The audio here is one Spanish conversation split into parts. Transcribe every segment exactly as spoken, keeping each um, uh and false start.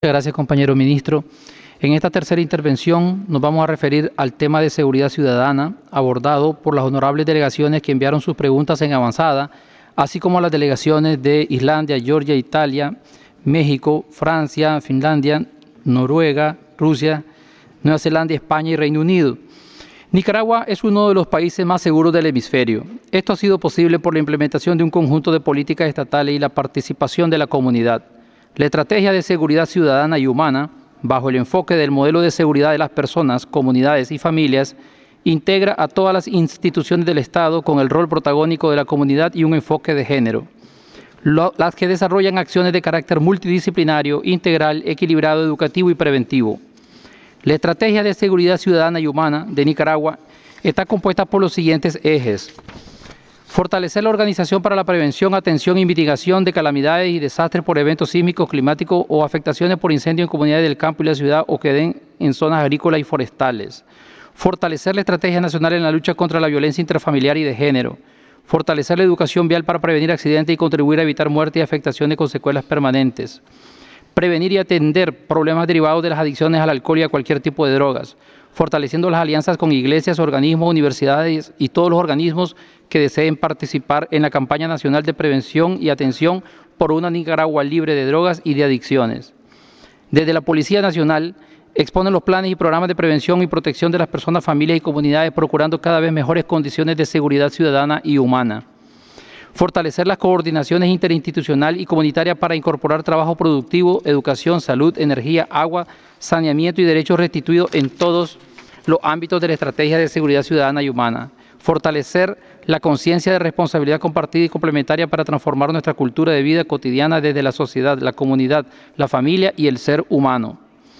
Gracias, compañero ministro. En esta tercera intervención nos vamos a referir al tema de seguridad ciudadana abordado por las honorables delegaciones que enviaron sus preguntas en avanzada, así como las delegaciones de Islandia, Georgia, Italia, México, Francia, Finlandia, Noruega, Rusia, Nueva Zelanda, España y Reino Unido. Nicaragua es uno de los países más seguros del hemisferio. Esto ha sido posible por la implementación de un conjunto de políticas estatales y la participación de la comunidad. La estrategia de seguridad ciudadana y humana, bajo el enfoque del modelo de seguridad de las personas, comunidades y familias, integra a todas las instituciones del Estado con el rol protagónico de la comunidad y un enfoque de género, Lo, las que desarrollan acciones de carácter multidisciplinario, integral, equilibrado, educativo y preventivo. La estrategia de seguridad ciudadana y humana de Nicaragua está compuesta por los siguientes ejes. Fortalecer la organización para la prevención, atención y mitigación de calamidades y desastres por eventos sísmicos, climáticos o afectaciones por incendios en comunidades del campo y la ciudad o que den en zonas agrícolas y forestales. Fortalecer la estrategia nacional en la lucha contra la violencia intrafamiliar y de género. Fortalecer la educación vial para prevenir accidentes y contribuir a evitar muerte y afectaciones con secuelas permanentes. Prevenir y atender problemas derivados de las adicciones al alcohol y a cualquier tipo de drogas, fortaleciendo las alianzas con iglesias, organismos, universidades y todos los organismos que deseen participar en la campaña nacional de prevención y atención por una Nicaragua libre de drogas y de adicciones. Desde la Policía Nacional exponen los planes y programas de prevención y protección de las personas, familias y comunidades, procurando cada vez mejores condiciones de seguridad ciudadana y humana. Fortalecer las coordinaciones interinstitucional y comunitaria para incorporar trabajo productivo, educación, salud, energía, agua, saneamiento y derechos restituidos en todos los ámbitos de la estrategia de seguridad ciudadana y humana. Fortalecer la conciencia de responsabilidad compartida y complementaria para transformar nuestra cultura de vida cotidiana desde la sociedad, la comunidad, la familia y el ser humano.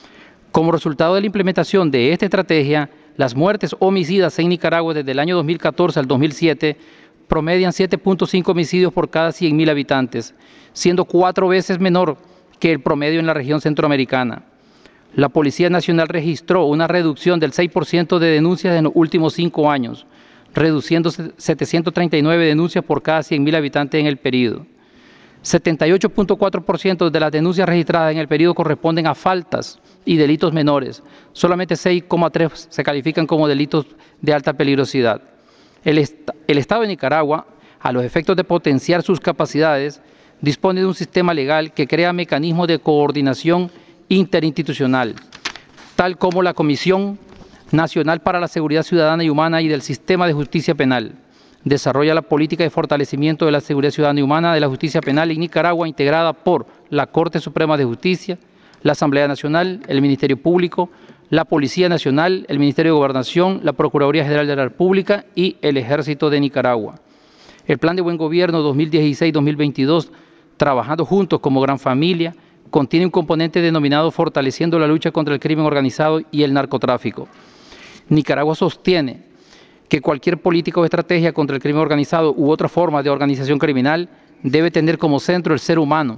Como resultado de la implementación de esta estrategia, las muertes homicidas en Nicaragua desde el año dos mil catorce al dos mil siete promedian siete punto cinco homicidios por cada cien mil habitantes, siendo cuatro veces menor que el promedio en la región centroamericana. La Policía Nacional registró una reducción del seis por ciento de denuncias en los últimos cinco años, reduciendo setecientas treinta y nueve denuncias por cada cien mil habitantes en el periodo. setenta y ocho punto cuatro por ciento de las denuncias registradas en el periodo corresponden a faltas y delitos menores. Solamente seis coma tres por ciento se califican como delitos de alta peligrosidad. El, est el Estado de Nicaragua, a los efectos de potenciar sus capacidades, dispone de un sistema legal que crea mecanismos de coordinación interinstitucional, tal como la Comisión Nacional para la Seguridad Ciudadana y Humana y del Sistema de Justicia Penal. Desarrolla la política de fortalecimiento de la seguridad ciudadana y humana de la justicia penal en Nicaragua, integrada por la Corte Suprema de Justicia, la Asamblea Nacional, el Ministerio Público, la Policía Nacional, el Ministerio de Gobernación, la Procuraduría General de la República y el Ejército de Nicaragua. El Plan de Buen Gobierno dos mil dieciséis a dos mil veintidós, trabajando juntos como gran familia, contiene un componente denominado Fortaleciendo la lucha contra el crimen organizado y el narcotráfico. Nicaragua sostiene que cualquier política o estrategia contra el crimen organizado u otra forma de organización criminal debe tener como centro el ser humano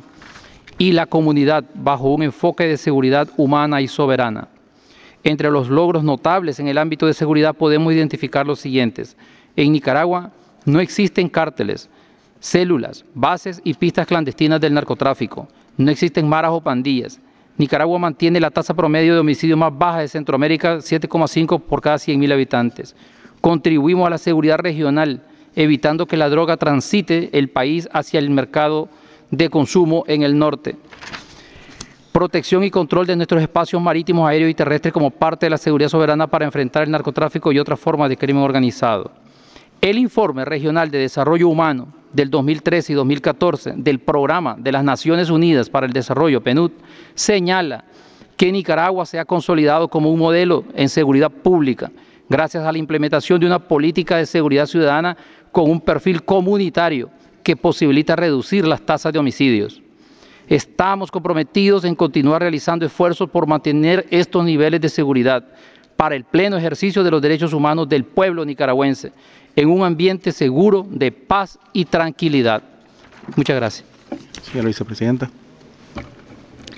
y la comunidad bajo un enfoque de seguridad humana y soberana. Entre los logros notables en el ámbito de seguridad podemos identificar los siguientes. En Nicaragua no existen cárteles, células, bases y pistas clandestinas del narcotráfico. No existen maras o pandillas. Nicaragua mantiene la tasa promedio de homicidio más baja de Centroamérica, siete coma cinco por cada cien mil habitantes. Contribuimos a la seguridad regional, evitando que la droga transite el país hacia el mercado de consumo en el norte. Protección y control de nuestros espacios marítimos, aéreos y terrestres como parte de la seguridad soberana para enfrentar el narcotráfico y otras formas de crimen organizado. El Informe Regional de Desarrollo Humano del dos mil trece y dos mil catorce del Programa de las Naciones Unidas para el Desarrollo, PNUD, señala que Nicaragua se ha consolidado como un modelo en seguridad pública, gracias a la implementación de una política de seguridad ciudadana con un perfil comunitario que posibilita reducir las tasas de homicidios. Estamos comprometidos en continuar realizando esfuerzos por mantener estos niveles de seguridad para el pleno ejercicio de los derechos humanos del pueblo nicaragüense en un ambiente seguro de paz y tranquilidad. Muchas gracias. Señora vicepresidenta.